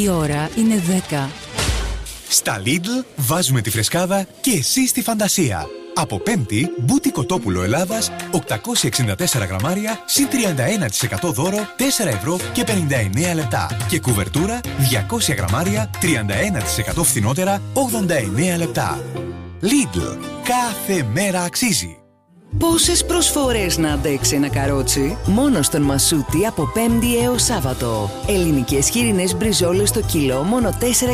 η ώρα είναι 10. Στα Lidl βάζουμε τη φρεσκάδα και εσύ στη φαντασία. Από Πέμπτη, μπούτι κοτόπουλο Ελλάδας, 864 γραμμάρια, συν 31% δώρο, 4 ευρώ και 59 λεπτά. Και κουβερτούρα, 200 γραμμάρια, 31% φθηνότερα, 89 λεπτά. Lidl. Κάθε μέρα αξίζει. Πόσες προσφορές να αντέξει ένα καρότσι? Μόνο στον Μασούτη από Πέμπτη έως Σάββατο. Ελληνικές χοιρινές μπριζόλες το κιλό μόνο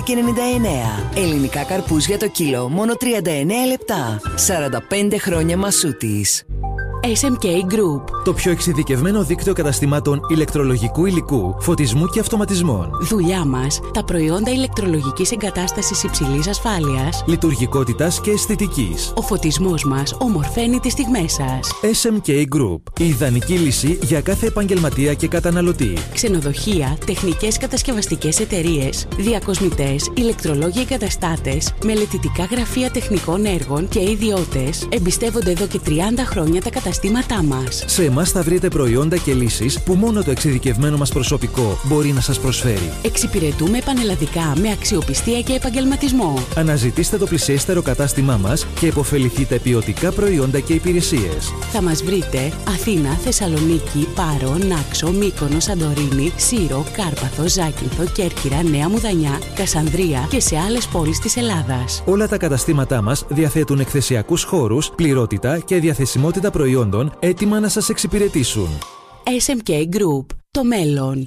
4,99. Ελληνικά καρπούζια το κιλό μόνο 39 λεπτά. 45 χρόνια Μασούτης. SMK Group. Το πιο εξειδικευμένο δίκτυο καταστημάτων ηλεκτρολογικού υλικού, φωτισμού και αυτοματισμών. Δουλειά μας, τα προϊόντα ηλεκτρολογικής εγκατάστασης υψηλής ασφάλειας, λειτουργικότητας και αισθητικής. Ο φωτισμός μας ομορφαίνει τις στιγμές σας. SMK Group. Η ιδανική λύση για κάθε επαγγελματία και καταναλωτή. Ξενοδοχεία, τεχνικές κατασκευαστικές εταιρείες, διακοσμητές, ηλεκτρολόγοι εγκαταστάτες, μελετητικά γραφεία τεχνικών έργων και ιδιώτες εμπιστεύονται εδώ και 30 χρόνια τα καταστήματά μας. Σε εμάς θα βρείτε προϊόντα και λύσεις που μόνο το εξειδικευμένο μας προσωπικό μπορεί να σας προσφέρει. Εξυπηρετούμε πανελλαδικά με αξιοπιστία και επαγγελματισμό. Αναζητήστε το πλησιέστερο κατάστημά μας και επωφεληθείτε ποιοτικά προϊόντα και υπηρεσίες. Θα μας βρείτε Αθήνα, Θεσσαλονίκη, Πάρο, Νάξο, Μύκονο, Σαντορίνη, Σύρο, Κάρπαθο, Ζάκυνθο, Κέρκυρα, Νέα Μουδανιά, Κασανδρία και σε άλλες πόλεις της Ελλάδας. Όλα τα καταστήματά μας διαθέτουν εκθεσιακούς χώρους, πληρότητα και διαθεσιμότητα προϊόντων έτοιμα να σας εξυπηρετήσουν. SMK Group. Το μέλλον.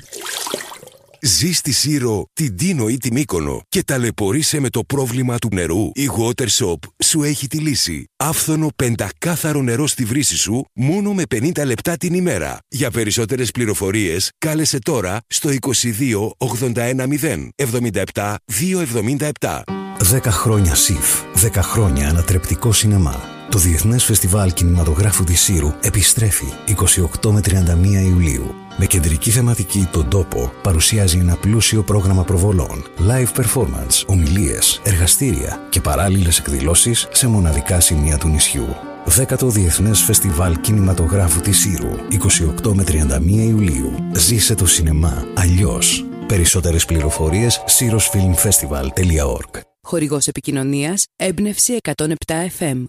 Ζει στη Σύρο, την Τίνο ή τη Μύκονο και ταλαιπωρείσαι με το πρόβλημα του νερού? Η Watershop σου έχει τη λύση. Άφθονο πεντακάθαρο νερό στη βρύση σου μόνο με 50 λεπτά την ημέρα. Για περισσότερες πληροφορίες κάλεσε τώρα στο 22 81 0 77 277. 10 χρόνια ΣΥΦ, 10 χρόνια ανατρεπτικό σινεμά. Το Διεθνές Φεστιβάλ Κινηματογράφου της Σύρου επιστρέφει 28 με 31 Ιουλίου. Με κεντρική θεματική τον τόπο, παρουσιάζει ένα πλούσιο πρόγραμμα προβολών, live performance, ομιλίες, εργαστήρια και παράλληλες εκδηλώσεις σε μοναδικά σημεία του νησιού. 10ο Διεθνές Φεστιβάλ Κινηματογράφου της Σύρου, 28 με 31 Ιουλίου. Ζήσε το σινεμά αλλιώς. Περισσότερες πληροφορίες sirosfilmfestival.org. Χορηγός επικοινωνίας Έμπνευση 107 FM.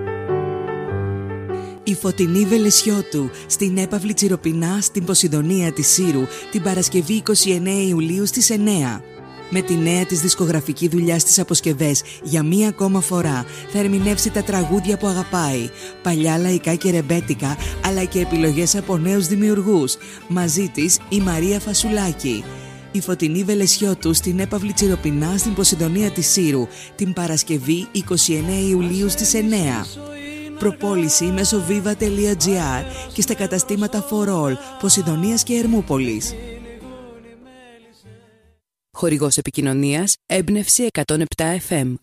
Η Φωτεινή Βελεσιώτου στην έπαυλη Τσιροπινά στην Ποσειδονία της Σύρου την Παρασκευή 29 Ιουλίου στις 9. Με τη νέα της δισκογραφική δουλειά στις αποσκευές για μία ακόμα φορά θα ερμηνεύσει τα τραγούδια που αγαπάει, παλιά λαϊκά και ρεμπέτικα αλλά και επιλογές από νέους δημιουργούς. Μαζί της η Μαρία Φασουλάκη. Η Φωτεινή Βελεσιώτου στην έπαυλη Τσιροπινά στην Ποσειδονία της Σύρου την Παρασκευή 29 Ιουλίου στις 9. Προπόληση μέσω viva.gr και στα καταστήματα For All Ποσειδονίας και Ερμούπολης. Χορηγός επικοινωνίας Έμπνευση 107 FM.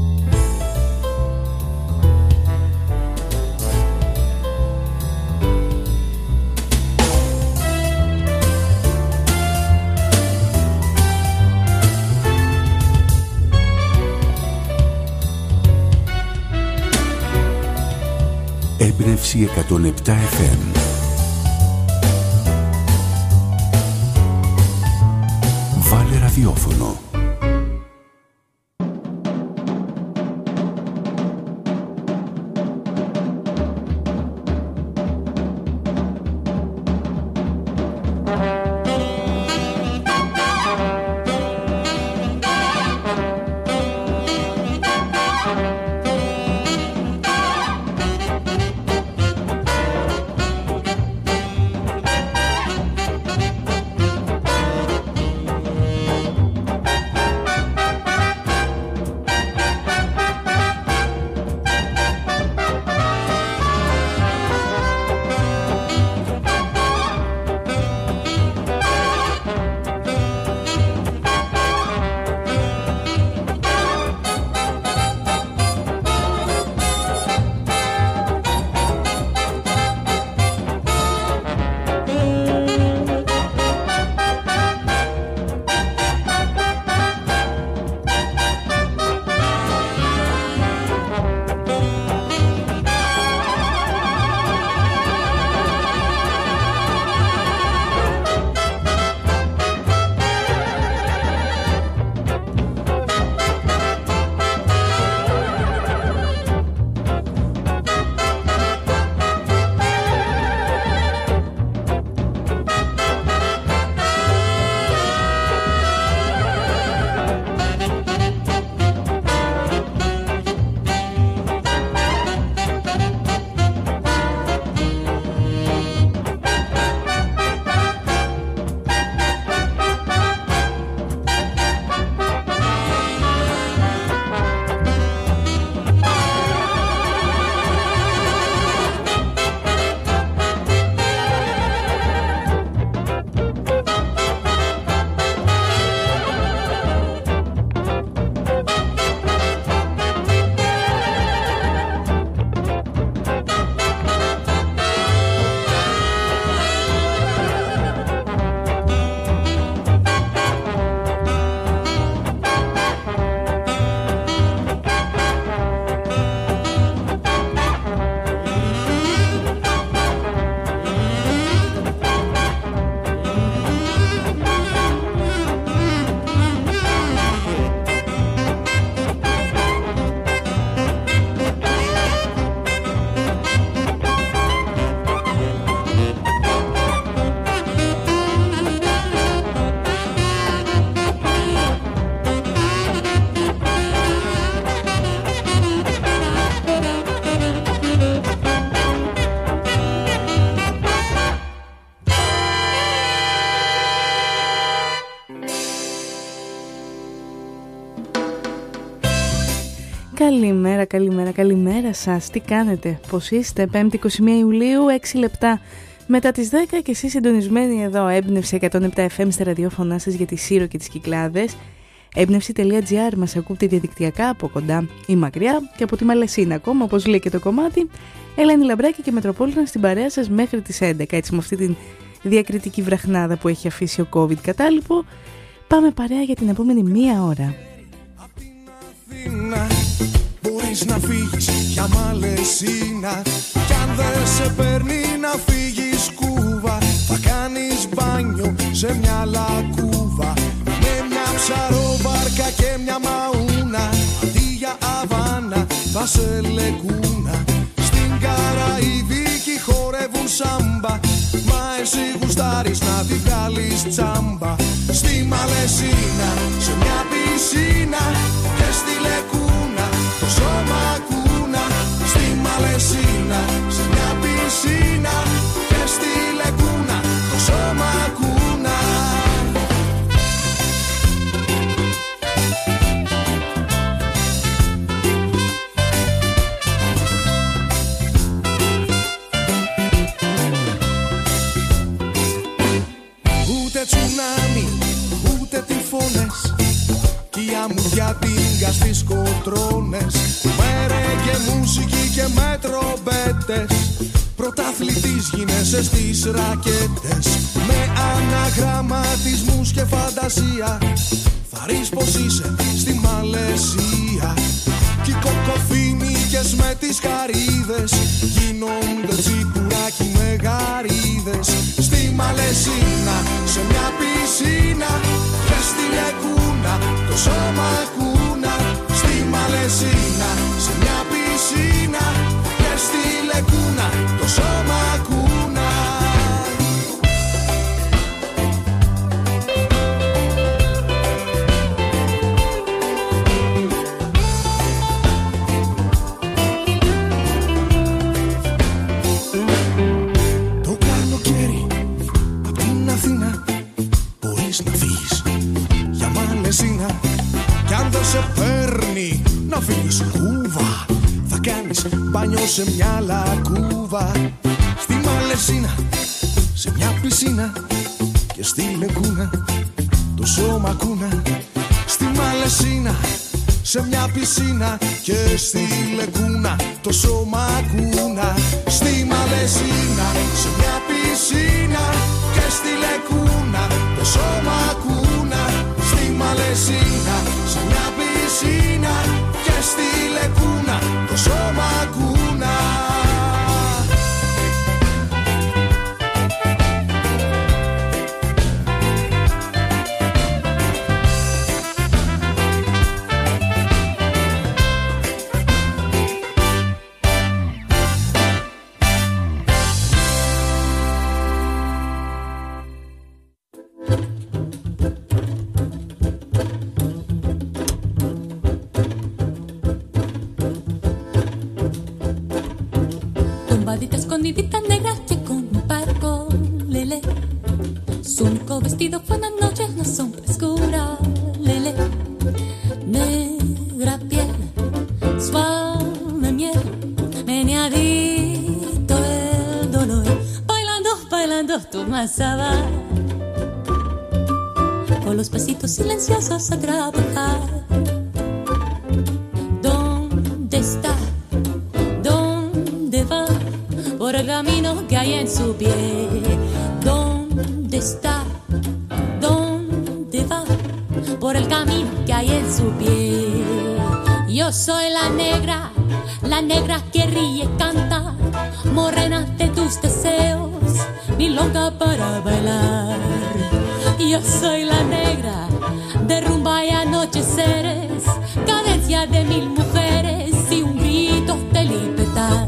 Έμπνευση 107 FM. Βάλε ραδιόφωνο. Καλημέρα σας. Τι κάνετε, πώς είστε? 5η 21 Ιουλίου, 6 λεπτά μετά τις 10 και εσείς συντονισμένοι εδώ. Έμπνευση 107 FM στα ραδιόφωνά σας για τη Σύρο και τις Κυκλάδες. Έμπνευση.gr μας ακούτε διαδικτυακά από κοντά ή μακριά και από τη Μαλαισίνα ακόμα, όπως λέει και το κομμάτι. Ελένη Λαμπράκη και Μετροπόλυνα στην παρέα σας μέχρι τις 11, έτσι με αυτή την διακριτική βραχνάδα που έχει αφήσει ο COVID κατάλοιπο. Πάμε παρέα για την επόμενη μία ώρα. Μπορείς να φύγεις για Μαλαισίνα κι αν δεν σε παίρνει να φύγεις Κούβα, θα κάνεις μπάνιο σε μια λακκούβα με μια ψαρόβαρκα και μια μαούνα. Αντί για Αβάνα θα σε λεκούνα. Στην Καραϊβική χορεύουν σάμπα, μα εσύ γουστάρεις να τη βγάλεις τσάμπα. Στη Μαλαισίνα σε μια πισίνα και στη λεκούνα το σώμα κούνα. Στη Μαλαισίνα σε μια πισίνα και στη λεκούνα το σώμα κούνα. Ούτε τσουνάμι, ούτε τυφώνες κι η αμμουδιά τίγκα στις κοτρώνες. Μέρε και μουσική και με τρομπέτες, πρωταθλητής γίνεσαι στις ρακέτες. Με αναγραμματισμούς και φαντασία θα ρεις πως είσαι στη Μαλαισία. Κι οι κοκοφίνικες με τις χαρίδες γίνονται τσιπουράκι με γαρίδες. Στη Μαλαισίνα σε μια πισίνα και στη λεκούνα το σώμα κούνα. Στη Μαλαισίνα σε μια πισίνα και στη λεκούνα το σώμα κούνα. Το καλοκαίρι απ' την Αθήνα μπορείς να φύγεις για Μαλαισίνα κι αν δεν σε παίρνει να φύγεις Κούβα, θα κάνεις μπάνιο σε μια λακκούβα. Στη Μαλαισίνα σε μια πισίνα και στη λεκούνα το σώμα κούνα. Στη Μαλαισίνα σε μια πισίνα και στη λεκούνα το σώμα κούνα. Στη Μαλαισίνα σε μια πισίνα και στη λεκούνα το σώμα κούνα. Στη Μαλαισίνα σε μια πισίνα και στη λεκούνα το σώμα κούνα. Escondidita negra que con un barco lele. Su único vestido fue una noche, una sombra oscura lele. Negra piel, suave miel, meneadito el dolor. Bailando, bailando tu masaba, con los pasitos silenciosos a trabajar. ¿Dónde está? ¿Dónde va? Por el camino que hay en su pie. ¿Dónde está? ¿Dónde va? Por el camino que hay en su pie. Yo soy la negra que ríe, canta, morena de tus deseos, milonga para bailar. Yo soy la negra de rumba y anocheceres, cadencia de 1000 mujeres y un grito de libertad.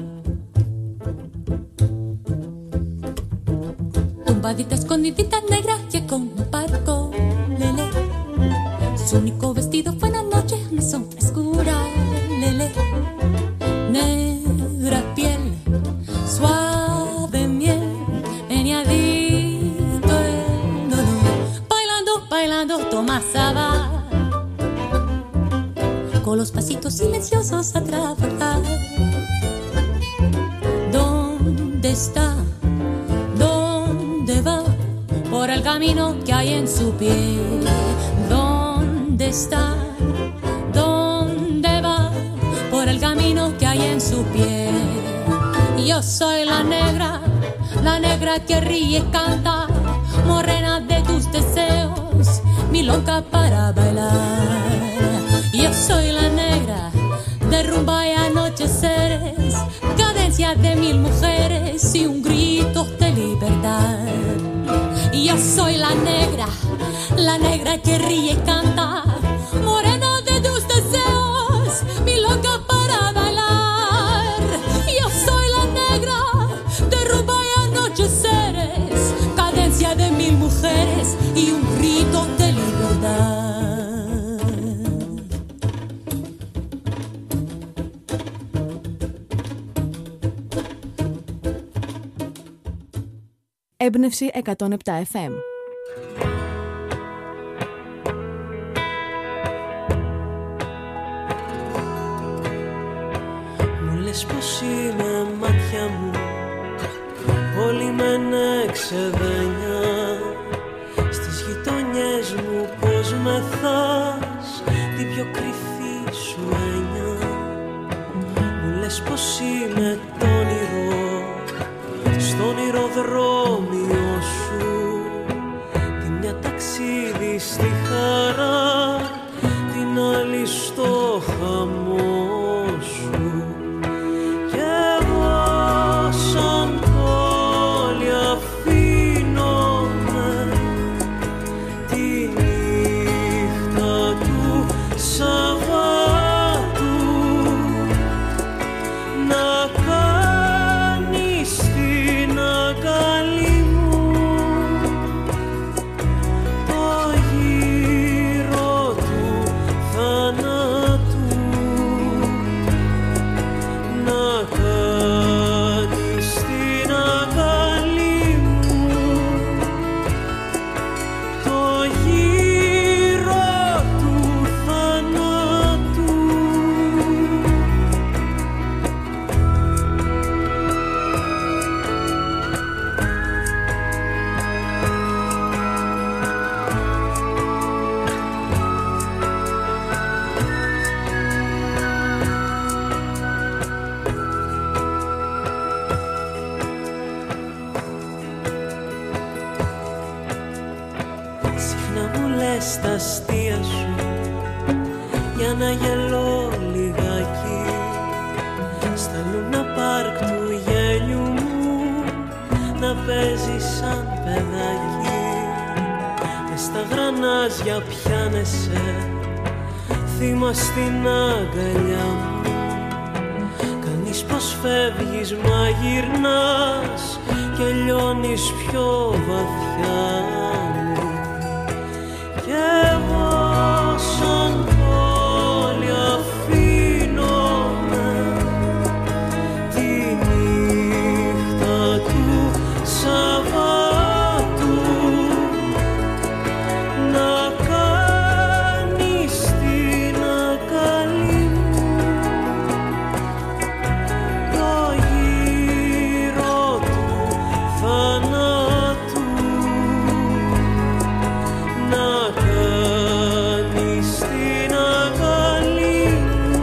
Tumbadita, escondidita negra que con un barco lele. Su único vestido fue una noche, una sombra oscura lele. Negra piel, suave miel, meneadito el dolor. Bailando, bailando, toma sabá, con los pasitos silenciosos preciosos a trabajar. ¿Dónde está? ¿Dónde va? Por el camino que hay en su pie. ¿Dónde está? ¿Dónde va? Por el camino que hay en su pie. Yo soy la negra que ríe y canta, morena de tus deseos, mi loca para bailar. Yo soy la negra de rumba y anocheceres, cadencia de mil mujeres y un grito de libertad. Yo soy la negra que ríe y canta, morena de tus deseos, mi loca para bailar. Yo soy la negra de rumba y anocheceres, cadencia de mil mujeres y un grito de libertad. Έμπνευση 107 FM. Μου λες πως είμαι μάτια μου, όλοι με ένα ξεδένια. Στις γειτονιές μου πως μεθάς την πιο κρυφή σου έννοια. Μου λες πως είμαι το όνειρο στο ονειροδρόμιο σου, τη μια ταξίδι στη χαρά, την άλλη στο χαμό σου. Κι εγώ σαν πόλη αφήνομαι τη νύχτα του Σαββάτου να κάνεις την αγκαλή μου το γύρο του θανάτου, να κάνεις την αγκαλή μου το γύρο του θανάτου. Συχνά μου λες τα αστεία σου για να γελώ λιγάκι στα Λούνα Πάρκ του γέλιου μου, να παίζεις σαν παιδάκι. Μες στα γρανάζια πιάνεσαι θύμα στην αγκαλιά μου. Κάνεις πως φεύγεις μα γυρνάς και λιώνεις πιο βαθιά μου. Κι εγώ σαν πόλη αφήνομαι τη νύχτα του Σαββάτου να κάνεις την αγκαλή μου το γύρο του θανάτου, να κάνεις την αγκαλή μου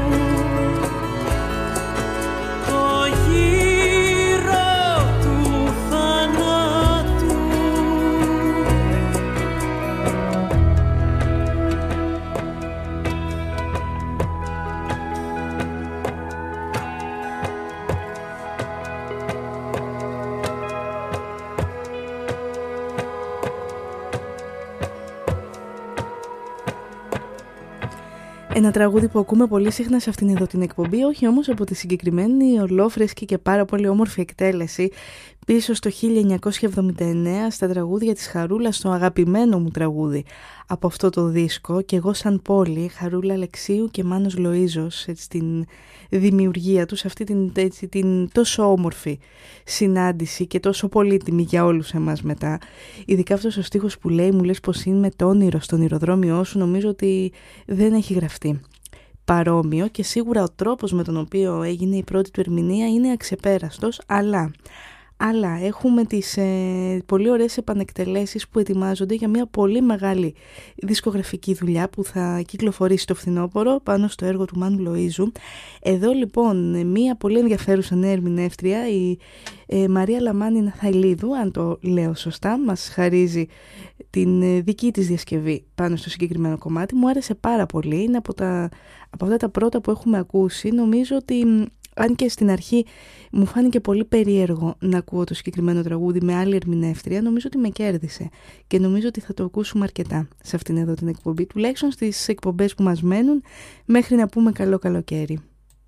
το γύρο του θανάτου. Ένα τραγούδι που ακούμε πολύ συχνά σε αυτήν εδώ την εκπομπή, όχι όμως από τη συγκεκριμένη ολόφρεσκη και πάρα πολύ όμορφη εκτέλεση πίσω στο 1979 στα τραγούδια της Χαρούλας, στο αγαπημένο μου τραγούδι από αυτό το δίσκο, και εγώ σαν πόλη, Χαρούλα Αλεξίου και Μάνος Λοΐζος, έτσι, την δημιουργία τους, αυτή την τόσο όμορφη συνάντηση και τόσο πολύτιμη για όλους εμάς μετά. Ειδικά αυτός ο στίχος που λέει, μου λες πως είναι το όνειρο στο ονειροδρόμιό σου, νομίζω ότι δεν έχει γραφτεί παρόμοιο και σίγουρα ο τρόπος με τον οποίο έγινε η πρώτη του ερμηνεία είναι αξεπέραστος, αλλά έχουμε τις πολύ ωραίες επανεκτελέσεις που ετοιμάζονται για μια πολύ μεγάλη δισκογραφική δουλειά που θα κυκλοφορήσει το φθινόπωρο πάνω στο έργο του Μάνου Λοΐζου. Εδώ λοιπόν μια πολύ ενδιαφέρουσα νέα ερμηνεύτρια, η Μαρία Λαμάνη Ναθαηλίδου, αν το λέω σωστά, μας χαρίζει την δική της διασκευή πάνω στο συγκεκριμένο κομμάτι. Μου άρεσε πάρα πολύ, είναι από αυτά τα πρώτα που έχουμε ακούσει. Νομίζω ότι αν και στην αρχή μου φάνηκε πολύ περίεργο να ακούω το συγκεκριμένο τραγούδι με άλλη ερμηνεύτρια, νομίζω ότι με κέρδισε και νομίζω ότι θα το ακούσουμε αρκετά σε αυτήν εδώ την εκπομπή, τουλάχιστον στις εκπομπές που μας μένουν μέχρι να πούμε καλό καλοκαίρι.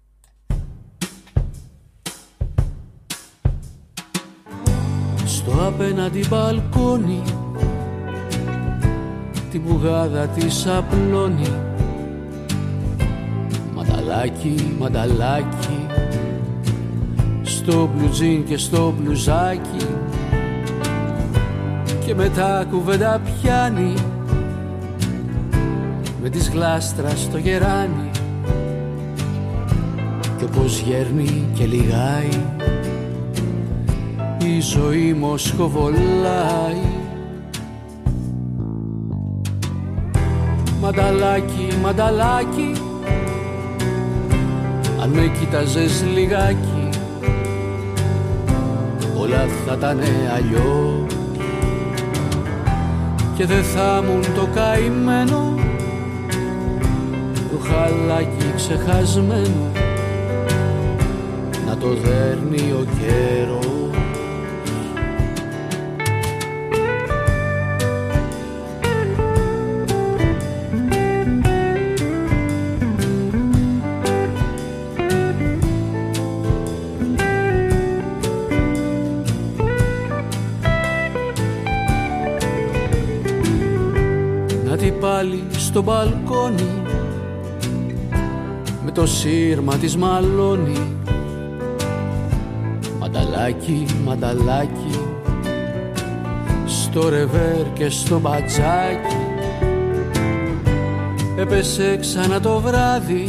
Στο απέναντι μπαλκόνι την πουγάδα της απλώνει. Μανταλάκι, μανταλάκι, στο μπλουτζίν και στο μπλουζάκι, και μετά κουβέντα πιάνει με της γλάστρας στο γεράνι, κι όπως γέρνει και λιγάει η ζωή μοσχοβολάει. Μανταλάκι, μανταλάκι, αν με κοίταζες λιγάκι όλα θα ήταν αλλιώς και δεν θα ήμουν το καημένο το χαλάκι ξεχασμένο να το δέρνει ο καιρός. Πάλι στο μπαλκόνι με το σύρμα της μαλώνει. Μανταλάκι, μανταλάκι, στο ρεβέρ και στο μπατζάκι, έπεσε ξανά το βράδυ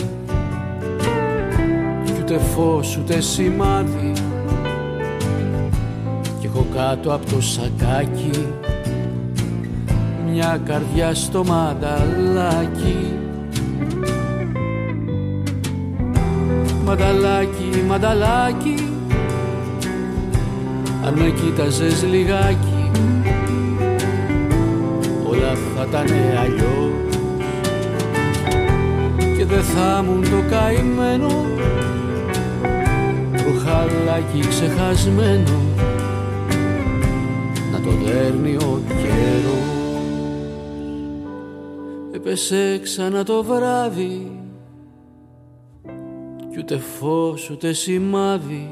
κι ούτε φως ούτε σημάδι, κι έχω κάτω από το σακάκι μια καρδιά στο μανταλάκι. Μανταλάκι, μανταλάκι, αν με κοίταζες λιγάκι όλα θα ήταν αλλιώς και δεν θα ήμουν το καημένο το χαλάκι ξεχασμένο να το δέρνει ο καιρός. Έπεσε ξανά το βράδυ κι ούτε φως ούτε σημάδι,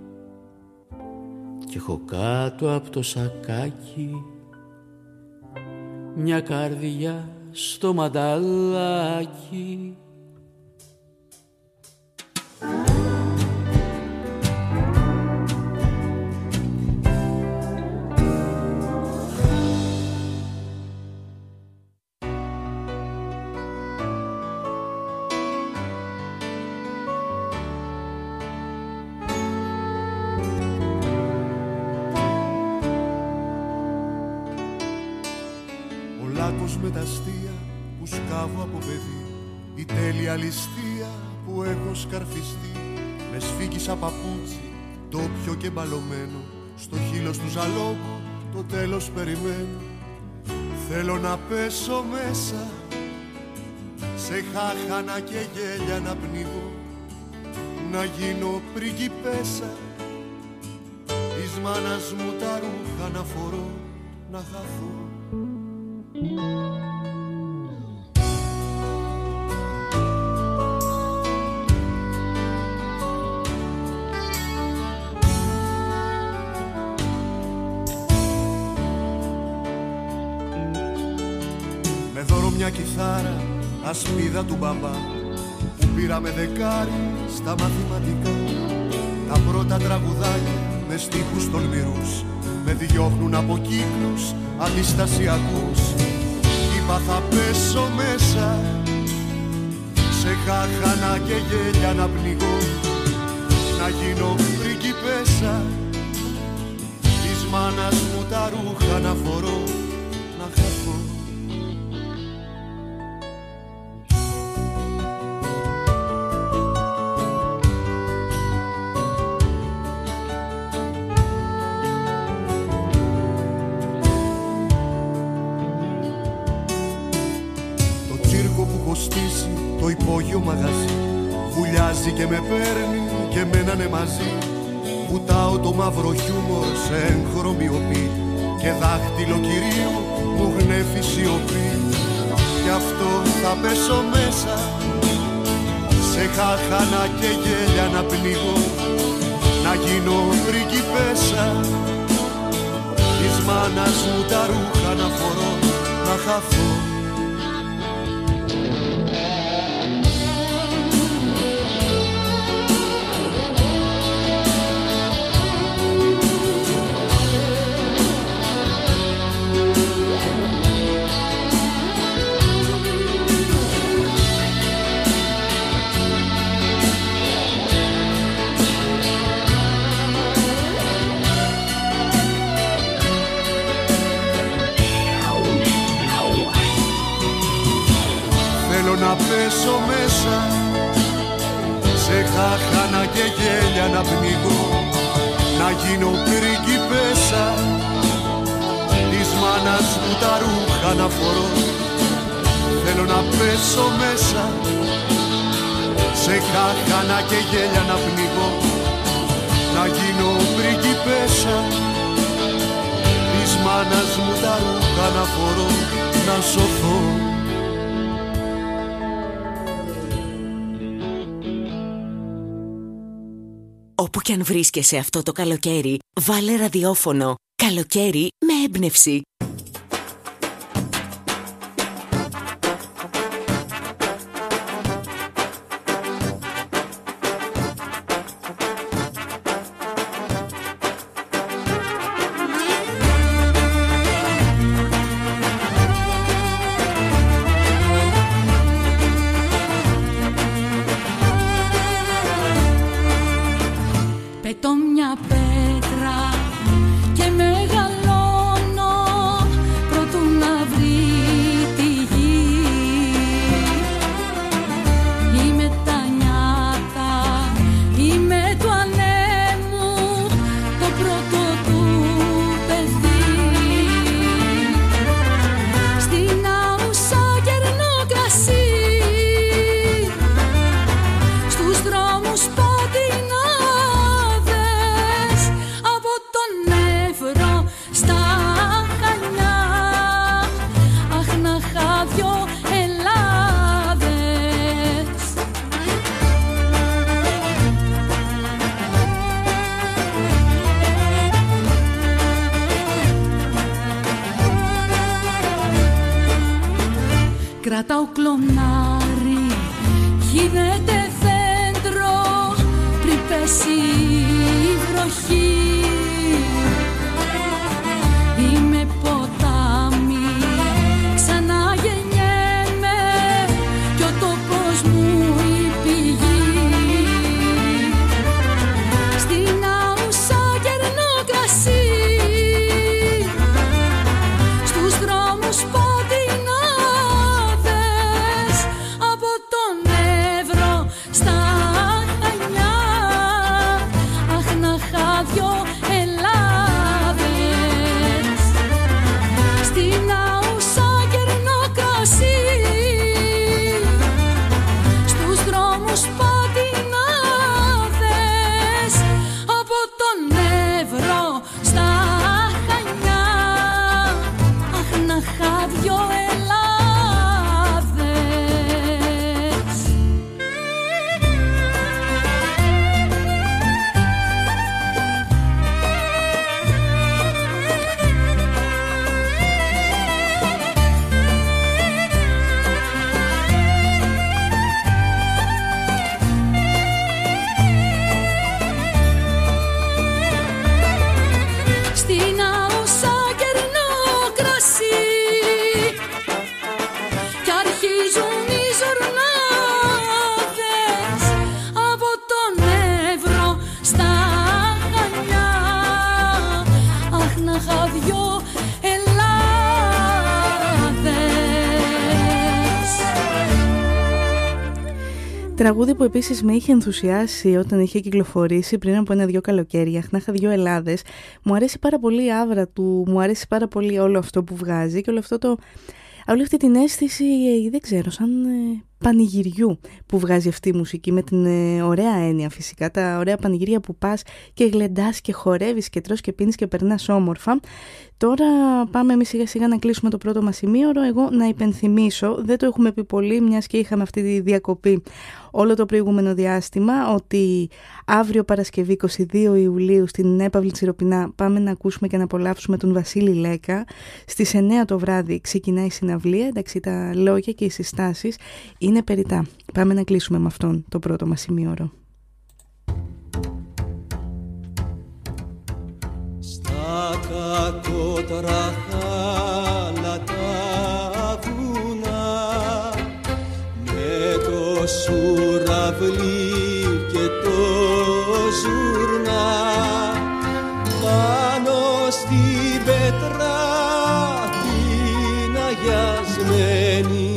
κι έχω κάτω από το σακάκι μια καρδιά στο μανταλάκι. Με τα αστεία που σκάβω από παιδί, η τέλεια ληστεία που έχω σκαρφιστεί, με σφίγγισα παπούτσι, ντόπιο και μπαλωμένο, στο χείλος του ζαλόγου το τέλος περιμένω. Θέλω να πέσω μέσα, σε χάχανα και γέλια να πνίγω, να γίνω πριγκιπέσα, της μάνας μου τα ρούχα να φορώ, να χαθώ. Με δώρο μια κιθάρα, ασπίδα του μπαμπά, που πήρα με δεκάρι στα μαθηματικά. Τα πρώτα τραγουδάκια με στίχους τολμηρούς με διώχνουν από κύκλους αντιστασιακούς. Είπα θα πέσω μέσα, σε σε χάχανα και γέλια να πνιγώ, να γίνω πριγκιπέσα, της μάνας μου τα ρούχα να φορώ, να χαθώ. Το υπόγειο μαγαζί βουλιάζει και με παίρνει και μένανε μαζί. Βουτάω το μαύρο χιούμορ σε έγχρωμη οπή και δάχτυλο κυρίου μου γνέφει σιωπή. Γι' αυτό θα πέσω μέσα σε χάχανα και γέλια να πνίγω, να γίνω πριγκιπέσα, της μάνας μου τα ρούχα να φορώ, να χαθώ. Να πέσω μέσα σε χάχανα και γέλια να πνίγω, να γίνω πριγκιπέσα, της μάνας μου τα ρούχα να φορώ. Θέλω να πέσω μέσα σε χάχανα και γέλια να πνίγω, να γίνω πριγκιπέσα, της μάνας μου τα ρούχα να φορώ, να σωθώ. Όπου κι αν βρίσκεσαι αυτό το καλοκαίρι, βάλε ραδιόφωνο. Καλοκαίρι με έμπνευση. Πετώ μια πέτρα και μεγαλώνω προτού να βρει τη γη. Είμαι τα νιάτα, είμαι του ανέμου, το πρώτο του παιδί. Στην άουσα γερνό κρασί, στους δρόμους πατινά, κρατάω κλονάρι, γίνεται δέντρο πριν πέσει η βροχή. Είμαι ποτάμι, ξαναγεννιέμαι κι ο τόπος μου η πηγή. Στην άουσα γερνό κρασί, στους δρόμους πατινά, κι αρχίζουν οι ζορνάδες. είχα δυο Τραγούδι που επίσης με είχε ενθουσιάσει όταν είχε κυκλοφορήσει πριν από 1-2 καλοκαίρια. Να είχα 2 Ελλάδες. Μου αρέσει πάρα πολύ η άβρα του, μου αρέσει πάρα πολύ όλο αυτό που βγάζει και όλη αυτή την αίσθηση, δεν ξέρω, σαν πανηγυριού που βγάζει αυτή η μουσική, με την ωραία έννοια φυσικά, τα ωραία πανηγύρια που πας και γλεντάς και χορεύεις και τρως και πίνεις και περνάς όμορφα. Τώρα πάμε εμείς σιγά σιγά να κλείσουμε το πρώτο μας ημίωρο. Εγώ να υπενθυμίσω, δεν το έχουμε πει πολύ μιας και είχαμε αυτή τη διακοπή όλο το προηγούμενο διάστημα, ότι αύριο Παρασκευή 22 Ιουλίου στην Έπαυλη Τσιροπινά πάμε να ακούσουμε και να απολαύσουμε τον Βασίλη Λέκα. Στις 9 το βράδυ ξεκινάει η συναυλία, εντάξει, τα λόγια και οι συστάσεις είναι περιτά. Πάμε να κλείσουμε με αυτόν το πρώτο μας ημίωρο. Στα κακότρα χάλατα βουνά, με το σουραβλί και το ζουρνά, πάνω στην πέτρα την αγιασμένη,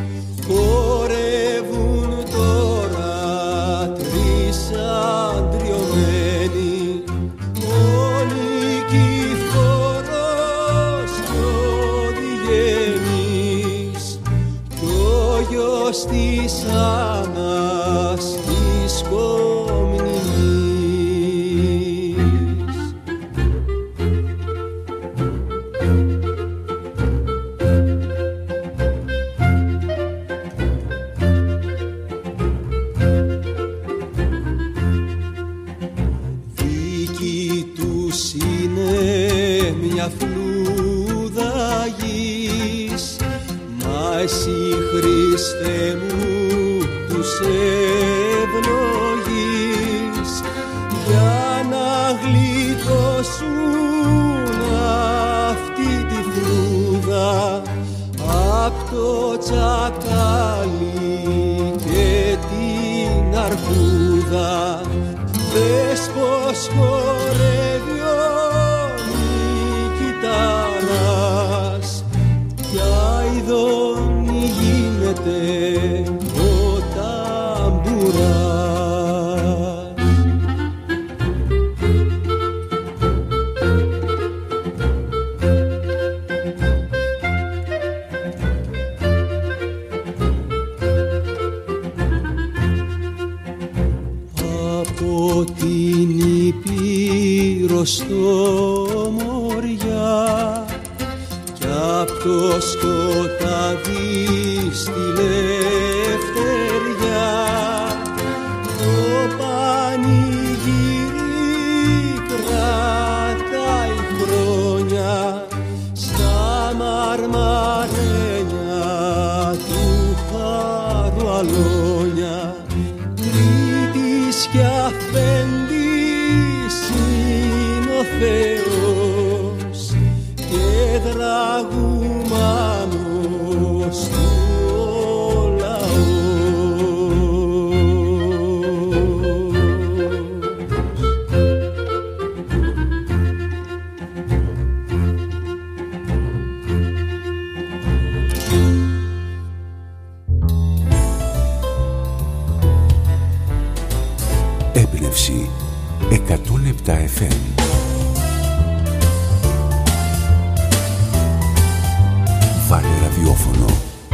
χορεύουν τώρα τρεις αντριωμένοι. Της Άννας της Κομνηνής. Δική τους είναι μια φλούδα γης, μα εσύ Χριστέ μου τους ευλογείς, για να γλιτώσουν αυτή τη φλούδα απ' το τσακάλι και την αρκούδα. Πες πως χορεύει ο Νικητάρας, κι αηδόνι γίνεται ο ταμπουράς. Από την Ήπειρο στο Μοριά κι απ' το σκοτάδι στη Λευτεριά, το πανηγύρι κρατάει χρόνια στα μαρμαρένια του χάρου αλόνια. Τρίτης κι αφέντης είναι ο Θεός και δραγουμάνος του Έμπνευση 107 FM. Βάλε ραδιόφωνο.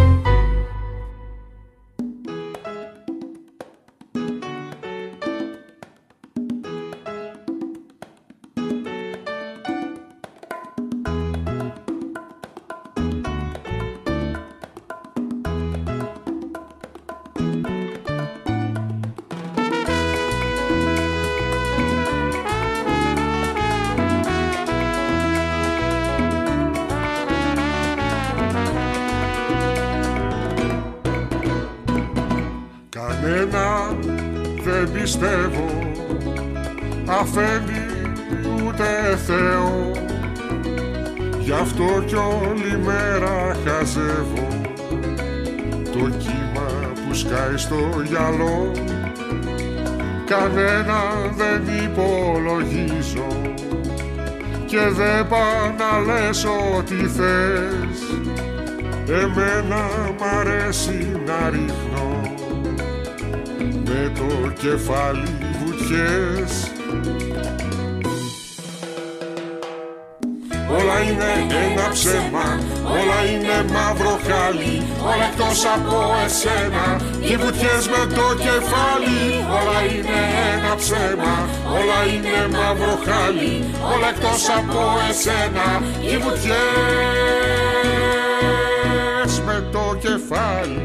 Κανένα δεν πιστεύω, αφέντη ούτε Θεό, γι' αυτό κι όλη μέρα χαζεύω το κύμα που σκάει στο γυαλό. Κανένα δεν υπολογίζω και δεν πά να λες ό,τι θες. Εμένα μ' αρέσει να ρίχνω με το κεφάλι βουτιές. Όλα είναι ένα ψέμα, όλα είναι μαύρο χάλι, όλα εκτός από εσένα, οι βουτιές με το κεφάλι. Όλα είναι ένα ψέμα, όλα είναι μαύρο χάλι, όλα εκτός από εσένα, οι βουτιές με το κεφάλι.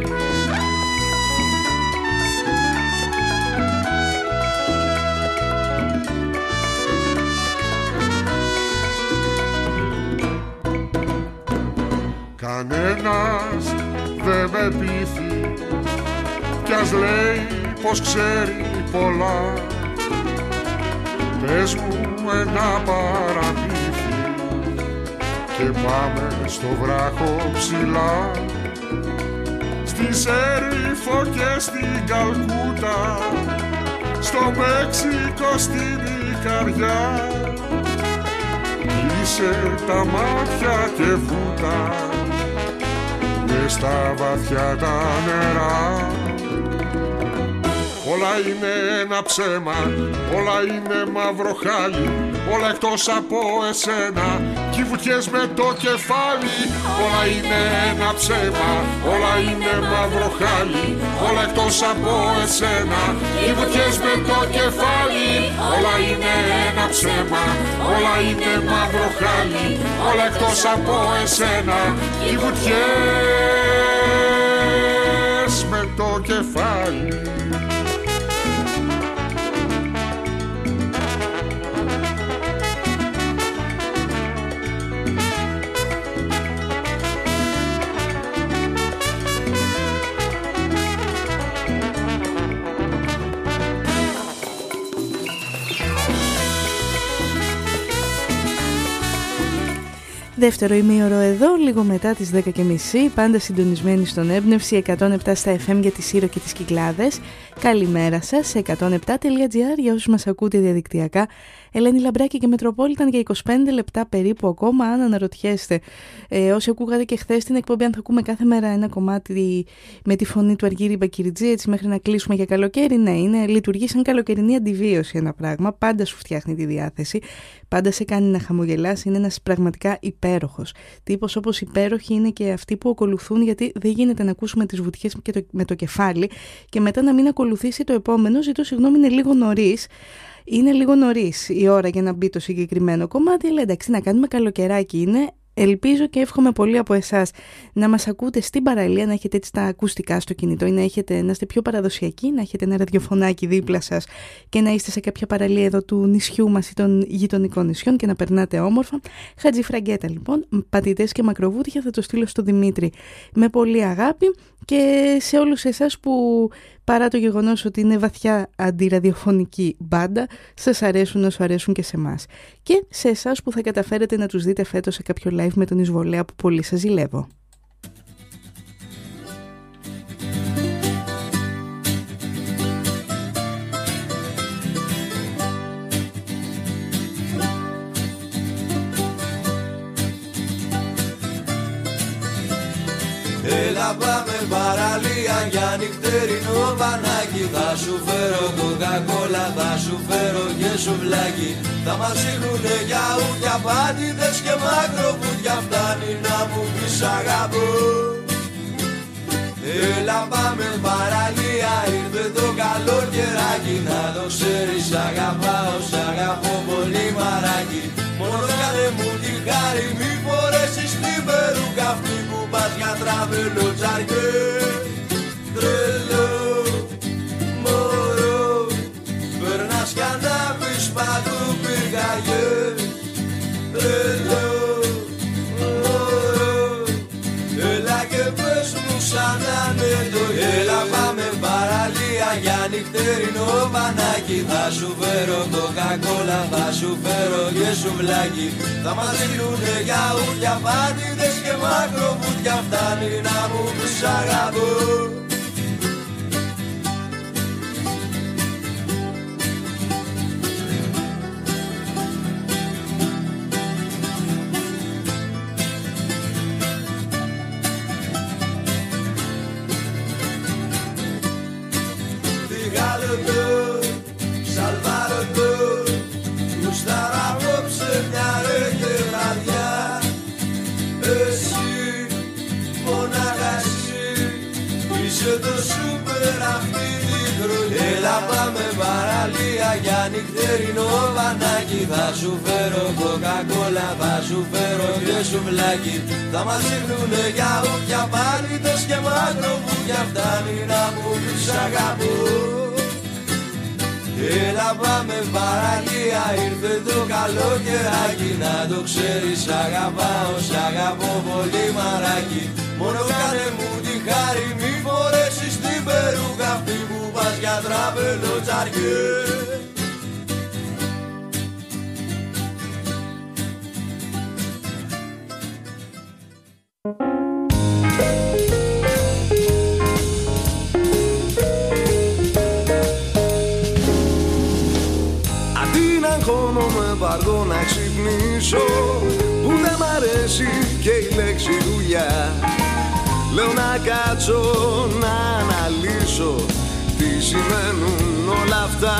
Κανένας δεν με πείθει κι ας λέει πως ξέρει πολλά. Πες μου ένα παραμύθι και πάμε στο βράχο ψηλά, στη Σέριφο και στην Καλκούτα, στο Μέξικο στην Ικαριά. Κλείσε τα μάτια και βούτα μες στα βαθιά τα νερά. Όλα είναι ένα ψέμα, όλα είναι μαύρο χάλι, όλα εκτός από εσένα, κι οι βουτιές με το κεφάλι. Όλα είναι ένα ψέμα, όλα είναι μαύρο χάλι, όλα εκτός από εσένα, οι βουτιές με το κεφάλι. Όλα είναι ένα ψέμα, όλα είναι μαύρο χάλι, όλα εκτός από εσένα, οι βουτιές με το κεφάλι. Δεύτερο ημίωρο εδώ, λίγο μετά τις 10:30, πάντα συντονισμένοι στον Έμπνευση 107 στα FM για τη Σύρο και τις Κυκλάδες. Καλημέρα σας σε 107.gr για όσους μας ακούτε διαδικτυακά. Ελένη Λαμπράκη και Μετροπόλιταν για 25 λεπτά περίπου ακόμα, αν αναρωτιέστε. Όσοι ακούγατε και χθες την εκπομπή, αν θα ακούμε κάθε μέρα ένα κομμάτι με τη φωνή του Αργύρη Μπακυριτζή, έτσι μέχρι να κλείσουμε για καλοκαίρι, ναι, λειτουργεί σαν καλοκαιρινή αντιβίωση ένα πράγμα. Πάντα σου φτιάχνει τη διάθεση, πάντα σε κάνει να χαμογελάς, είναι ένας πραγματικά υπέροχος τύπος, όπως υπέροχοι είναι και αυτοί που ακολουθούν, γιατί δεν γίνεται να ακούσουμε τις βουτιές με το κεφάλι και μετά να μην ακολουθήσει το επόμενο. Ζητώ συγγνώμη, είναι λίγο νωρίς. Είναι λίγο νωρίς η ώρα για να μπει το συγκεκριμένο κομμάτι, αλλά εντάξει, να κάνουμε καλοκαιράκι είναι. Ελπίζω και εύχομαι πολύ από εσάς να μας ακούτε στην παραλία, να έχετε έτσι τα ακουστικά στο κινητό ή να είστε πιο παραδοσιακοί, να έχετε ένα ραδιοφωνάκι δίπλα σας και να είστε σε κάποια παραλία εδώ του νησιού μας ή των γειτονικών νησιών και να περνάτε όμορφα. Χατζηφραγκέτα λοιπόν, πατητές και μακροβούτια, θα το στείλω στο Δημήτρη με πολύ αγάπη και σε όλους εσάς που παρά το γεγονός ότι είναι βαθιά αντιραδιοφωνική μπάντα, σας αρέσουν όσο αρέσουν και σε εμάς. Και σε εσάς που θα καταφέρετε να τους δείτε φέτος σε κάποιο live με τον Εισβολέα που πολύ σας ζηλεύω. Έλα πάμε παραλία για νυχτερινό μπανάκι. Θα σου φέρω κοκακόλα, θα σου φέρω και σουβλάκι. Θα μας σίγουνε γιαούρτια, πάτηδες και μακροβούτια. Φτάνει να μου πεις αγαπώ. Έλα πάμε παραλία, ήρθε το καλοκαιράκι. Να το ξέρεις αγαπάω, σ' αγαπώ πολύ μαράκι. Μόνο κάνε μου τη χάρη, μη φορέσεις την περούκα αυτή που πας για τραβελό τσαρκέ. Τρελό, μωρό, περνάς κι ανάβεις παντού πυρκαγιές. Τρελό, μωρό, έλα και πες μου σαν να είναι το γέλο. Έλα πάμε παραλία για νυχτερινό μπανάκι. Θα σου φέρω κοκακόλα, θα σου φέρω και σουβλάκι. Θα μας δίνουνε γιαούρτια, πάτηδες και μακροβούτια. Φτάνει να μου πεις αγαπώ. μια ρε και βραδιά. Εσύ, μονάχα εσύ, είσαι το σούπερ αυτή τη χρονιά. Έλα πάμε παραλία για νυχτερινό μπανάκι. Θα σου φέρω κοκακόλα, θα σου φέρω και σουβλάκι. Θα μας ρίχνουνε για όποια πάλιτες και μακροβούνια. Φτάνει να μου πεις αγαπώ. Έλα πάμε παραλία, ήρθε το καλοκαιράκι. Να το ξέρεις αγαπάω, σ' αγαπώ πολύ μαράκι. Μόνο κάνε μου τη χάρη, μη φορέσεις την περούκα αυτή που πας για τραπελό τσαριέ. Βαργό να ξυπνήσω που δεν μ' αρέσει και η λέξη δουλειά. Λέω να κάτσω να αναλύσω τι σημαίνουν όλα αυτά.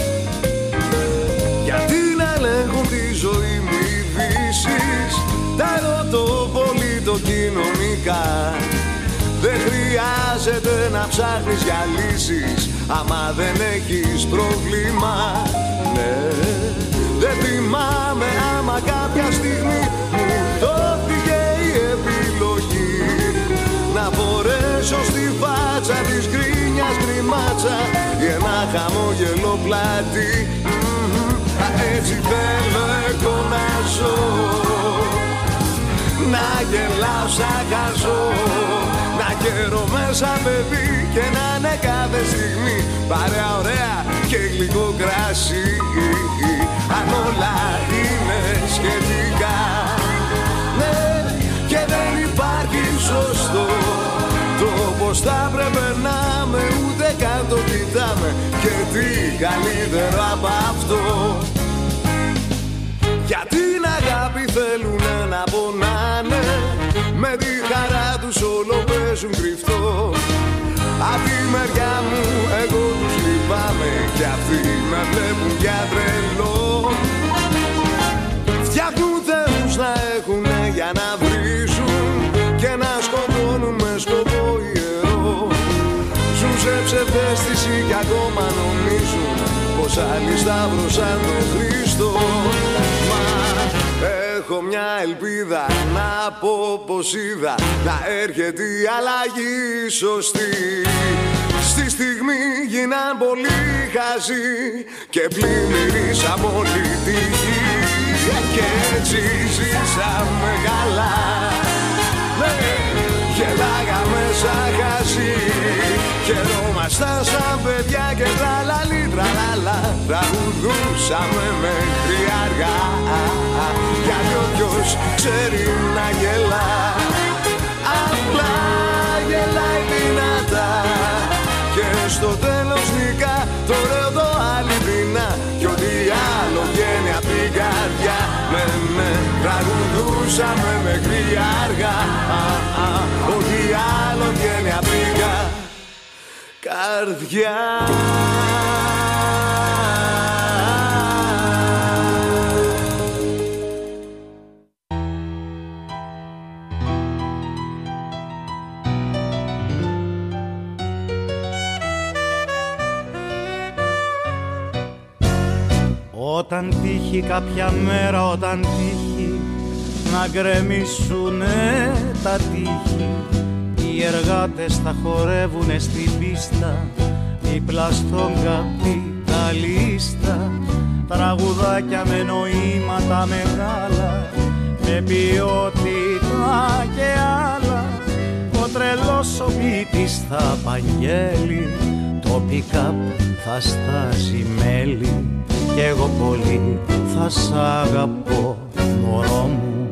Γιατί να ελέγχουν τη ζωή μου οι ειδήσεις, τα ρωτώ πολύ το κοινωνικά. Δεν χρειάζεται να ψάχνεις για λύσεις άμα δεν έχεις πρόβλημα. Ναι, δεν θυμάμαι άμα κάποια στιγμή μου δόθηκε η επιλογή να φορέσω στη φάτσα της γκρίνιας γκριμάτσα ή ένα χαμόγελο πλάτη. Έτσι θέλω εγώ να ζω, να γελάω σαν χαζό, να χαίρομαι σαν παιδί και να είναι κάθε στιγμή παρέα ωραία και γλυκό κράσι. Αν όλα είναι σχετικά, ναι, και δεν υπάρχει σωστό το πως θα πρέπει να είμαι, ούτε καν το κοιτάμε. Και τι καλύτερο από αυτό. Για την αγάπη θέλουνε να πονάνε, με τη χαρά τους όλο παίζουν κρυφτό. Απ' τη μεριά μου εγώ τους λυπάμαι κι αυτοί με βλέπουν για τρελό. Φτιάχνουν θεούς να έχουνε για να βρίζουν και να σκοτώνουν με σκοπό ιερό. Ζουν σε ψευδαίσθηση κι ακόμα νομίζουν πως άλλοι σταύρωσαν τον Χριστό. Μα έχω μια ελπίδα να πω πως είδα να έρχεται η αλλαγή σωστή. Στη στιγμή γίναν πολύ χαζοί και πλημμυρίσαμε όλη τη γη. Και έτσι ζήσαμε καλά, ναι, γελάγαμε σαν χαζοί. Χαιρόμασταν σαν παιδιά και τραλαλή τραλαλά. Τραγουδούσαμε μέχρι αργά, γιατί όποιος ξέρει να γελά απλά γελάει δυνατά. Και στο τέλος νικά το ρέω το αληθινά. Κι ό,τι άλλο βγαίνει απ' την καρδιά, ναι, τραγουδούσαμε μέχρι αργά. Ό,τι άλλο βγαίνει απ' την καρδιά. Όταν τύχει κάποια μέρα, όταν τύχει να γκρεμίσουνε τα τείχη, οι εργάτες θα χορεύουνε στην πίστα δίπλα στον καπιταλίστα. Τραγουδάκια με νοήματα μεγάλα, με ποιότητα και άλλα. Ο τρελός ο ποιητής θα απαγγέλει, το pick-up θα στάζει μέλι. Κι εγώ πολύ θα σ' αγαπώ, μωρό μου.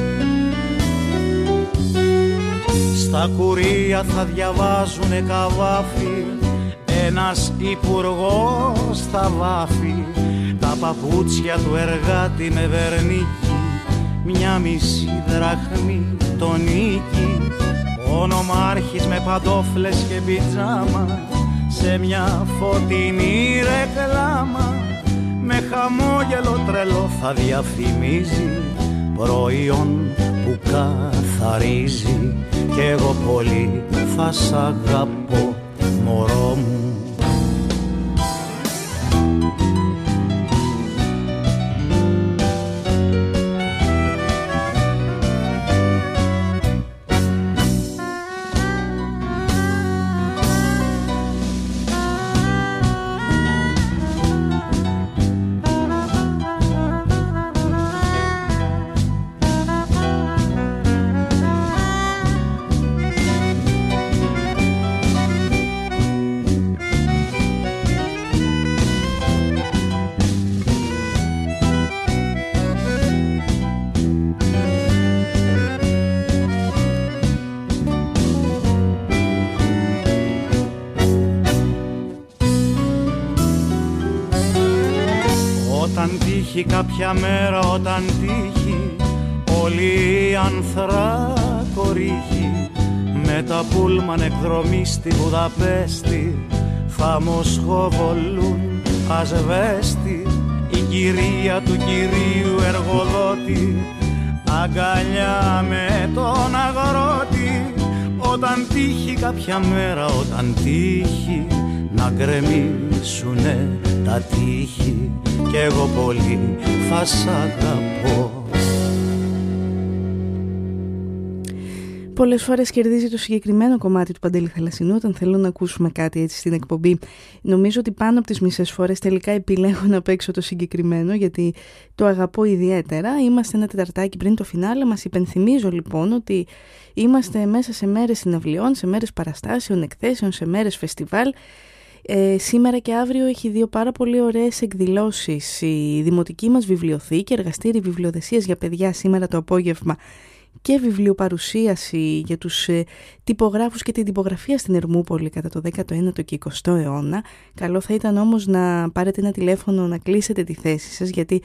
Στα κουρία θα διαβάζουνε καβάφι, ένας υπουργός θα βάφει. Τα παπούτσια του εργάτη με βερνίκι, μια μισή δραχμή το νίκη. Ο νομάρχης με παντόφλες και πιτζάμα, σε μια φωτεινή ρεκλάμα. με χαμόγελο τρελό θα διαφημίζει προϊόν που καθαρίζει κι εγώ πολύ θα σ' αγαπώ μωρό μου. Κάποια μέρα όταν τύχει όλη η ανθρακορύχη με τα πούλμαν εκδρομή στη Βουδαπέστη θα μοσχοβολούν ασβέστη η κυρία του κυρίου εργοδότη αγκαλιά με τον αγρότη όταν τύχει κάποια μέρα όταν τύχει να γκρεμίσουνε τα τείχη κι εγώ πολύ θα σ' αγαπώ. Πολλές φορές κερδίζει το συγκεκριμένο κομμάτι του Παντελή Θαλασσινού όταν θέλω να ακούσουμε κάτι έτσι στην εκπομπή. Νομίζω ότι πάνω από τις μισές φορές τελικά επιλέγω να παίξω το συγκεκριμένο γιατί το αγαπώ ιδιαίτερα. Είμαστε ένα τεταρτάκι πριν το φινάλε. Μας υπενθυμίζω λοιπόν ότι είμαστε μέσα σε μέρες συναυλιών, σε μέρες παραστάσεων, εκθέσεων, σε μέρες φεστιβάλ. Σήμερα και αύριο έχει δύο πάρα πολύ ωραίες εκδηλώσεις. Η δημοτική μας βιβλιοθήκη, εργαστήρι βιβλιοδεσίας για παιδιά σήμερα το απόγευμα και βιβλιοπαρουσίαση για τους τυπογράφους και την τυπογραφία στην Ερμούπολη κατά το 19ο και 20ο αιώνα. Καλό θα ήταν όμως να πάρετε ένα τηλέφωνο να κλείσετε τη θέση σας γιατί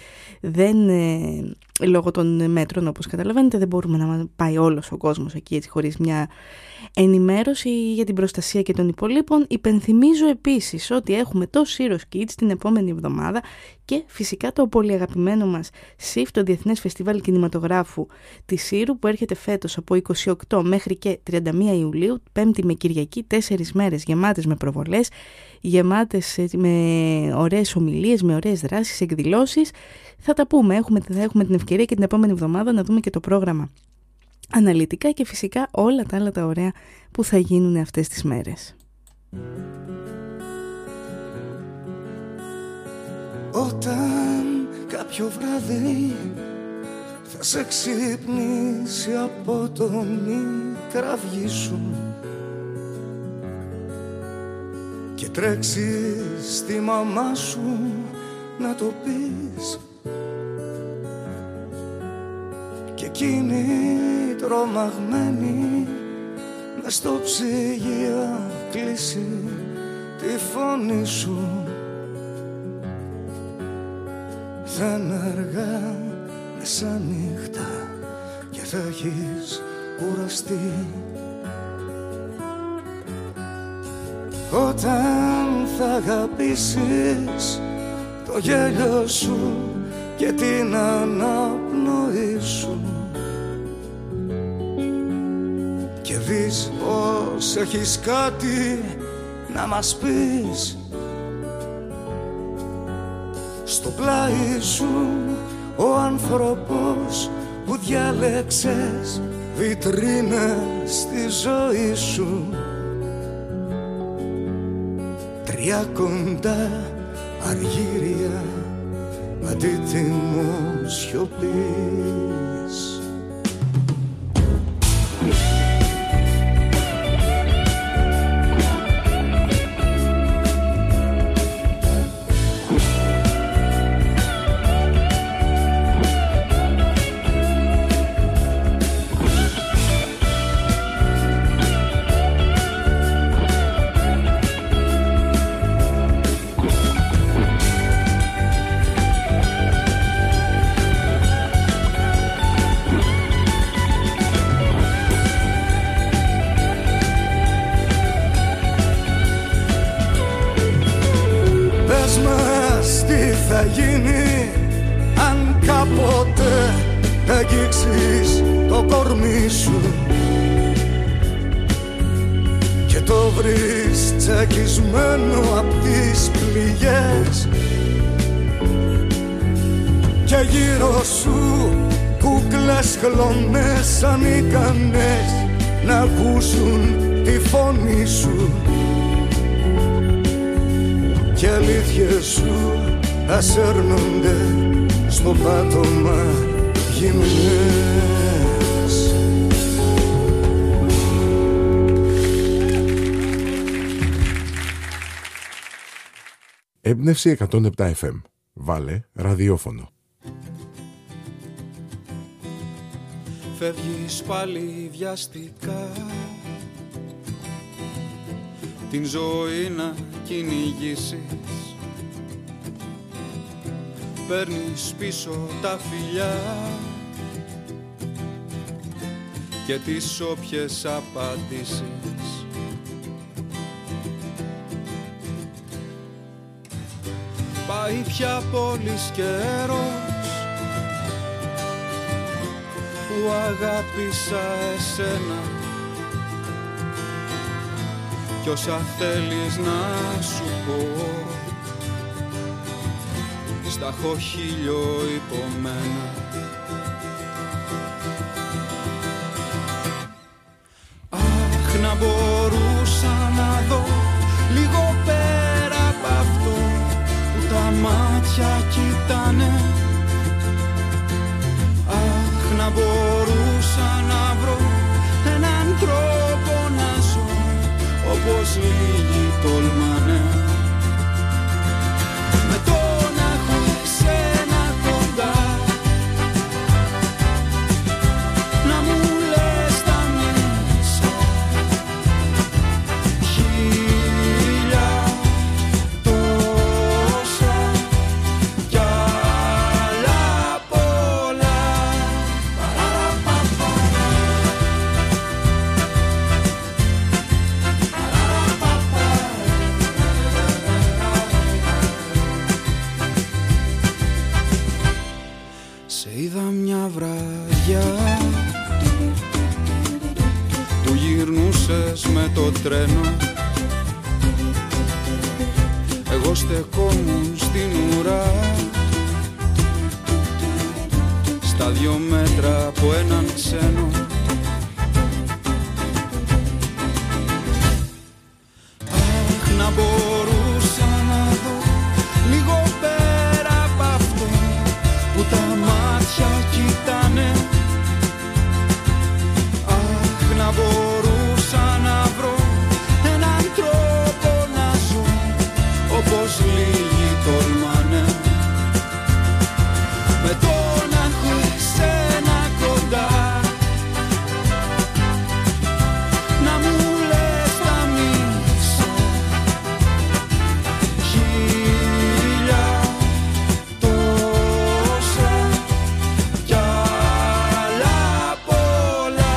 λόγω των μέτρων όπως καταλαβαίνετε δεν μπορούμε να πάει όλος ο κόσμος εκεί έτσι χωρίς μια ενημέρωση για την προστασία και των υπολείπων. Υπενθυμίζω επίσης ότι έχουμε το Syros Kids την επόμενη εβδομάδα και φυσικά το πολύ αγαπημένο μας SIF, το Διεθνές Φεστιβάλ Κινηματογράφου της Σύρου που έρχεται φέτος από 28 μέχρι και 31 Ιουλίου, Πέμπτη με Κυριακή, 4 μέρες γεμάτες με προβολές, γεμάτες με ωραίες ομιλίες, με ωραίες δράσεις, εκδηλώσεις. Θα τα πούμε, θα έχουμε την ευκαιρία και την επόμενη εβδομάδα να δούμε και το πρόγραμμα αναλυτικά και φυσικά όλα τα άλλα τα ωραία που θα γίνουν αυτές τις μέρες. Όταν κάποιο βράδυ θα σε ξυπνήσει από τον κραυγή σου και τρέξεις στη μαμά σου να το πεις και εκείνη τρομαγμένη μες στο ψυγείο κλείσει τη φωνή σου. Θα είναι αργά μεσάνυχτα και θα έχεις κουραστεί. Όταν θα αγαπήσεις το γέλιο σου και την αναπνοή σου και δεις πως έχεις κάτι να μας πεις, στο πλάι σου ο άνθρωπος που διάλεξες βιτρίνα στη ζωή σου, 3 κοντά αργύρια αντίτιμος σιωπής. αγγίξεις το κορμί σου και το βρεις τσακισμένο απ' τις πληγές και γύρω σου κούκλες χλωμές ανίκανες να ακούσουν τη φωνή σου και αλήθειες σου ασέρνονται στο πάτωμα γυμνές. Έμπνευση 107 FM. Βάλε ραδιόφωνο. Φεύγεις πάλι βιαστικά, την ζωή να κυνηγήσεις, παίρνεις πίσω τα φιλιά και τις όποιες απαντήσεις. Πάει πια πολύς καιρός που αγάπησα εσένα κι όσα θέλεις να σου πω στα έχω χίλιο υπομένα. Αχ, να μπορούσα να δω λίγο πέρα απ' αυτό που τα μάτια κοιτάνε. Αχ, να μπορούσα να βρω έναν τρόπο να ζω όπως λίγοι τολμάνε. Με το να έχω εσένα κοντά, να μου λες τα μέσα χίλια τόσα κι άλλα πολλά. Σε είδα μια βραδιά, του γυρνούσες με το τρένο, εγώ στεκόμουν στην ουρά, στα 2 μέτρα από έναν ξένο. Αχ, να μπορούσα να δω λίγο πέρα απ' αυτό που τα μάτια κοιτάνε. Αχ, να μπορούσα να βρω έναν τρόπο να ζω όπως λίγοι τολμάνε. Με το να έχω εσένα κοντά, να μου λες τα μισά χίλια τόσα κι άλλα πολλά.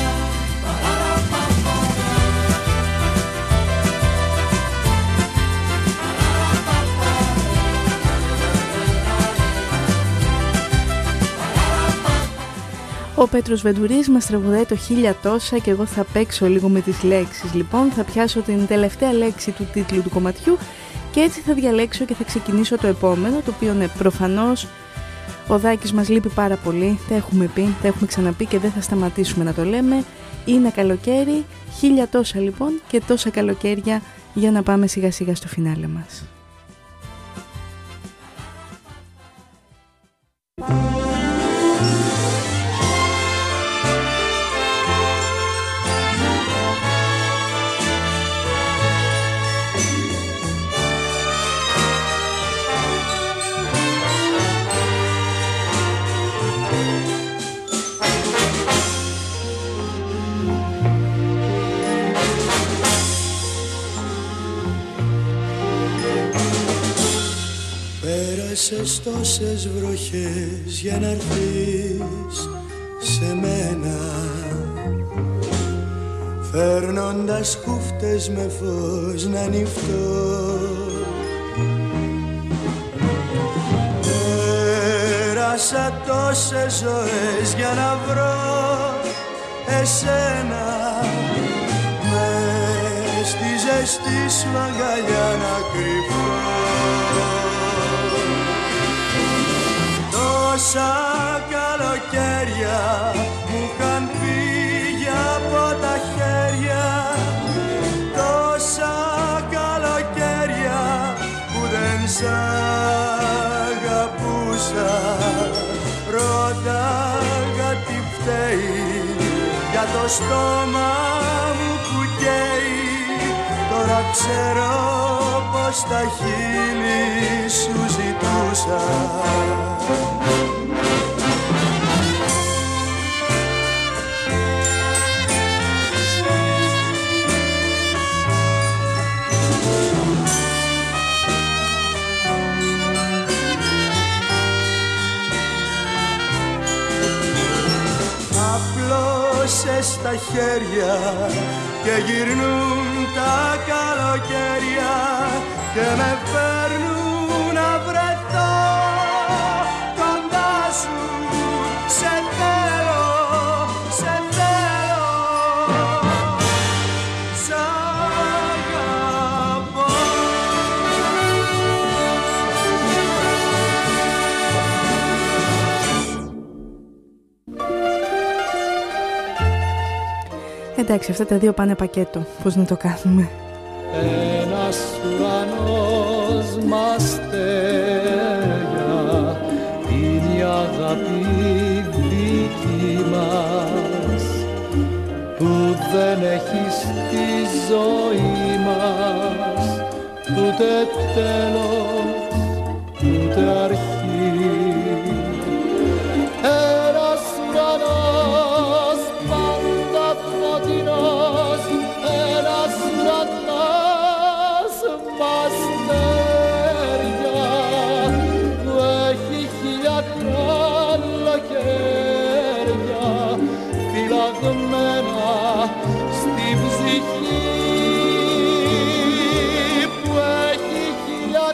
Ο Πέτρος Βεντουρής μας τραγουδάει το 1000 τόσα και εγώ θα παίξω λίγο με τις λέξεις. Λοιπόν, θα πιάσω την τελευταία λέξη του τίτλου του κομματιού και έτσι θα διαλέξω και θα ξεκινήσω το επόμενο, το οποίο είναι προφανώς ο Δάκης μας λείπει πάρα πολύ, τα έχουμε πει, τα έχουμε ξαναπεί και δεν θα σταματήσουμε να το λέμε. Είναι καλοκαίρι, 1000 τόσα λοιπόν και τόσα καλοκαίρια για να πάμε σιγά σιγά στο φινάλε μας. Πέρασες τόσες βροχές για να έρθεις σε μένα, φέρνοντας χούφτες με φως να ανοιχτώ. Πέρασα τόσες ζωές για να βρω εσένα, μες στη ζεστή σου αγκαλιά να κρυφώ. Τόσα καλοκαίρια μου είχαν φύγει από τα χέρια, τόσα καλοκαίρια που δεν σ' αγαπούσα. Ρώταγα τι φταίει για το στόμα μου που καίει. Τώρα ξέρω πως τα χείλη σου ζητούσα. Στα χέρια και γυρνούν τα καλοκαίρια και με φέρνουν να βρεθώ κοντά σου. Σε θέλω, σε θέλω, σ' αγαπώ. Εντάξει, αυτά τα δύο πάνε πακέτο. Πώς να το κάνουμε? Ένας ουρανός μ' αστέρια είναι η αγάπη δική μας, που δεν έχει στη ζωή μας ούτε τέλος ούτε αρχή. Ένας ουρανός πάντα φωτεινός, ένας ουρανός μ' αστέρια που έχει χίλια καλοκαίρια φυλαγμένα στη ψυχή, που έχει χίλια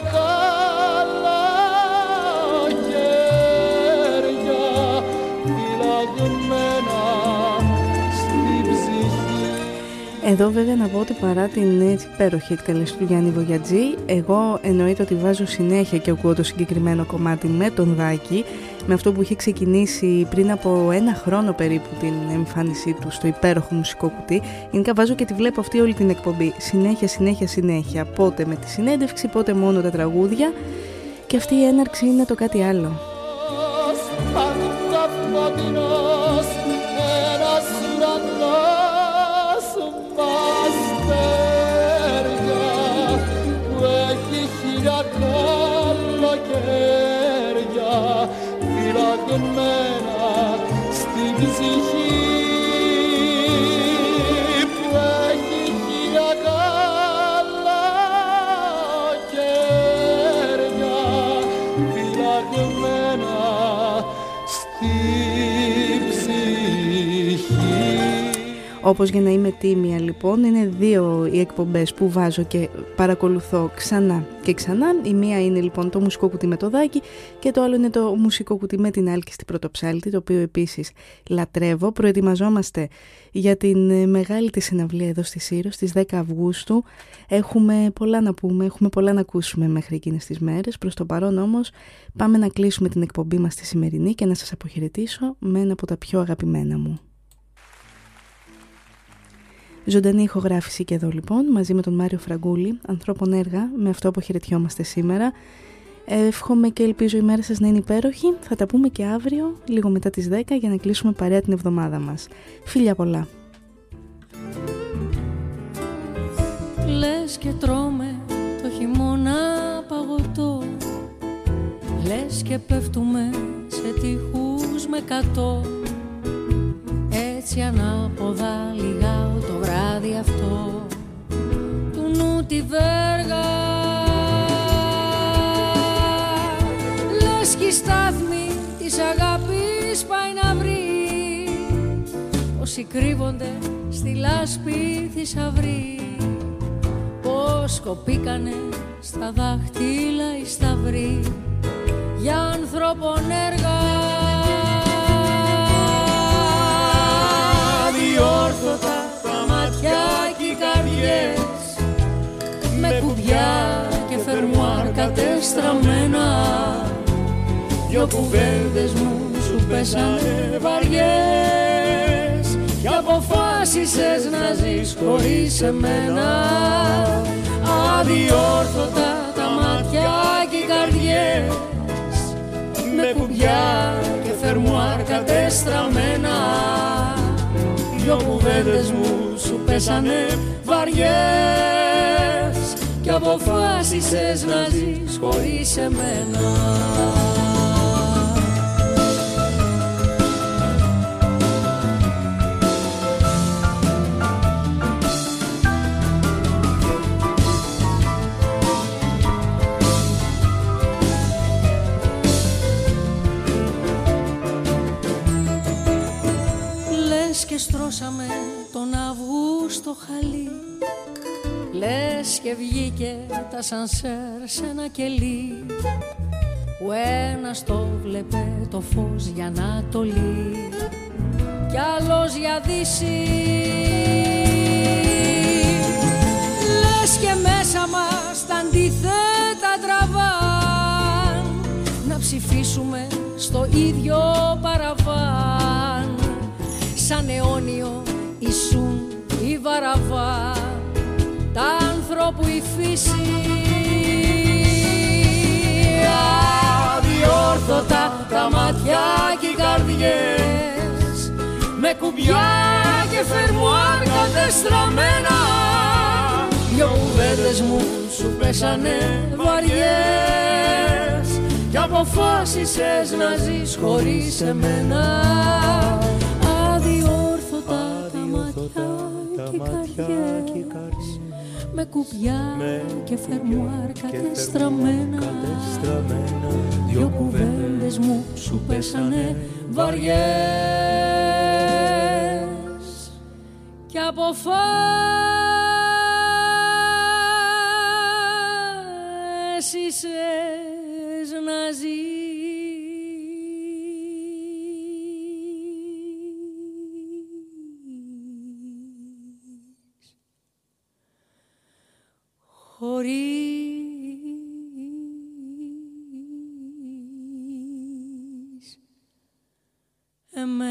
καλοκαίρια φυλαγμένα στη ψυχή. Εδώ βέβαια να πω ότι παρά την έτσι υπέροχη εκτέλεση του Γιάννη Βογιατζή, εγώ εννοείται ότι βάζω συνέχεια και ακούω το συγκεκριμένο κομμάτι με τον Δάκη, με αυτό που είχε ξεκινήσει πριν από ένα χρόνο περίπου την εμφάνισή του στο υπέροχο μουσικό κουτί. Γενικά βάζω και τη βλέπω αυτή όλη την εκπομπή, συνέχεια, πότε με τη συνέντευξη, πότε μόνο τα τραγούδια, και αυτή η έναρξη είναι το κάτι άλλο. Φυλαγμένα στην ψυχή, που έχει χίλια καλοκαίρια φυλαγμένα στην ψυχή. Όπως για να είμαι τίμια λοιπόν, είναι δύο οι εκπομπές που βάζω και παρακολουθώ ξανά και ξανά. Η μία είναι λοιπόν το μουσικό κουτί με το Δάκη και το άλλο είναι το μουσικό κουτί με την Άλκη Πρωτοψάλτη, το οποίο επίσης λατρεύω. Προετοιμαζόμαστε για την μεγάλη της συναυλία εδώ στη Σύρο στις 10 Αυγούστου. Έχουμε πολλά να πούμε, έχουμε πολλά να ακούσουμε μέχρι εκείνες τις μέρες. Προς το παρόν όμως πάμε να κλείσουμε την εκπομπή μας τη σημερινή και να σας αποχαιρετήσω με ένα από τα πιο αγαπημένα μου. Ζωντανή ηχογράφηση και εδώ λοιπόν, μαζί με τον Μάριο Φραγκούλη, ανθρώπων έργα, με αυτό αποχαιρετιόμαστε σήμερα. Εύχομαι και ελπίζω η μέρα σας να είναι υπέροχη. Θα τα πούμε και αύριο, λίγο μετά τις 10, για να κλείσουμε παρέα την εβδομάδα μας. Φιλιά πολλά. Λες και τρώμε το χειμώνα παγωτό, λες και πέφτουμε σε τείχους με 100. Έτσι ανάποδα λιγάω το βράδυ αυτό του νου τη βέργα. Λες κι η στάθμη της αγάπης πάει να βρει όσοι κρύβονται στη λάσπη θησαυρή, πως κοπήκανε στα δάχτυλα οι σταυροί για ανθρώπων έργα. Διόρθωτα τα μάτια και οι καρδιές με κουμπιά και φερμουάρ κατεστραμμένα. Δυο κουβέντες μου σου πέσανε βαριές και αποφάσισες να ζεις χωρίς εμένα. Αδιόρθωτα τα μάτια και οι καρδιές με κουμπιά και φερμουάρ κατεστραμμένα. Δυο κουβέντες μου σου πέσανε βαριές και αποφάσισες να ζεις χωρίς εμένα. Και στρώσαμε τον Αυγούστο χαλί, λες και βγήκε τα σανσέρ σε ένα κελί που ένας το βλέπε το φως για Ανατολή κι άλλος για Δύση. Λες και μέσα μας τα αντίθετα τραβάν να ψηφίσουμε στο ίδιο παραβάν. Σαν αιώνιο ήσουν η Βαραβά, τα ανθρώπου η φύση. Αδιόρθωτα τα μάτια και οι καρδιές με κουμπιά και φερμουάρ κατεστραμμένα. Δυο κουβέντες μου σου πέσανε βαριές και αποφάσισες να ζεις χωρίς εμένα. Αδιόρθωτα τα μάτια και οι καρδιές με κουμπιά και φερμουάρ κατεστραμμένα. Δυο κουβέντες μου σου πέσανε βαριές και αποφάσισες να ζεις χωρίς